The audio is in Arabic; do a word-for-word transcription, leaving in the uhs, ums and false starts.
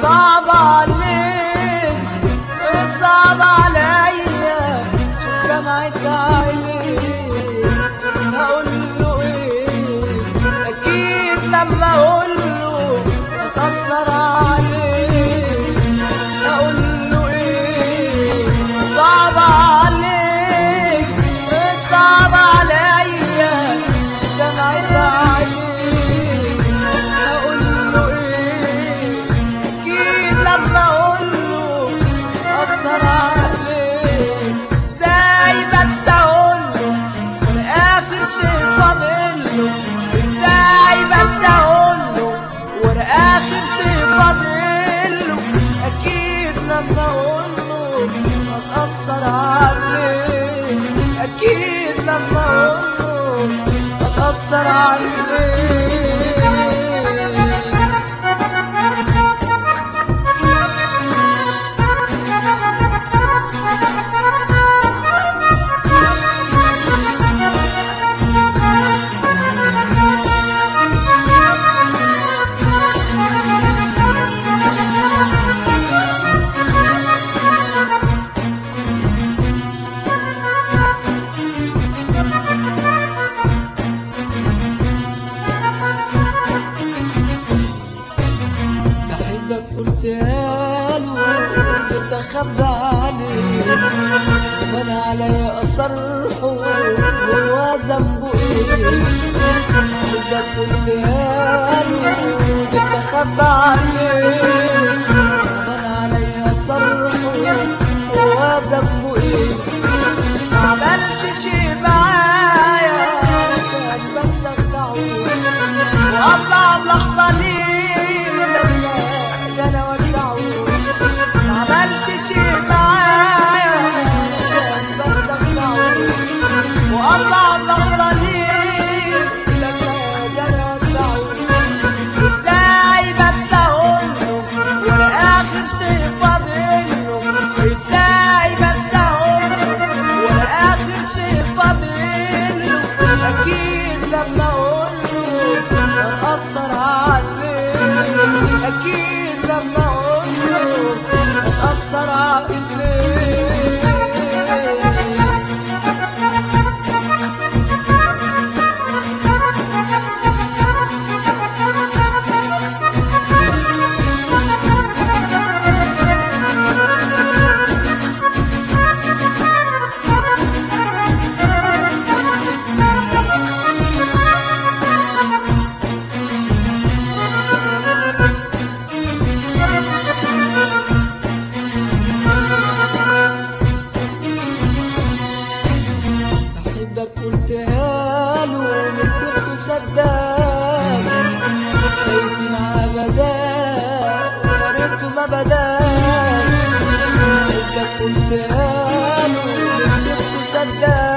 صعب عليك صعب عليا شوف دمعة عينيك هقوله ايه اكيد لما اقوله اتأثر عليك هقوله ايه صعب عليك صعب عليا شوف دمعة عينيك هقوله ايه اكيد لما اقوله اتأثر عليك ازاي بس اقوله وانا اخر شي فاضله ازاي بس اقوله وانا اخر شي فاضله اكيد لما اقوله اتأثر عليك اكيد لما اقوله اتأثر عليك قلتها له قلت اخبى عليه وانا علي اصرحه هو ذنبه ايه قلت قلتها له قلت اخبى عليه وانا علي اصرحه هو ذنبه ايه ما عملش شي معايا عشان بس اخدعه واصعب لحظه ليه انا ودعه ما عملش شي معايا عشان بس اخدعه واصعب لحظه ليه لما انا ودعه ازاي بس اقوله وانا اخر شي فاضله ازاي بس اقوله وانا اخر شي فاضله اكيد لما اقوله اتأثر عليك اكيد لما اقوله اتأثر عليك قلتها له نكتبته صدق بيتي مع بدال يا ريته ما بدال قلتها له نكتبته صدق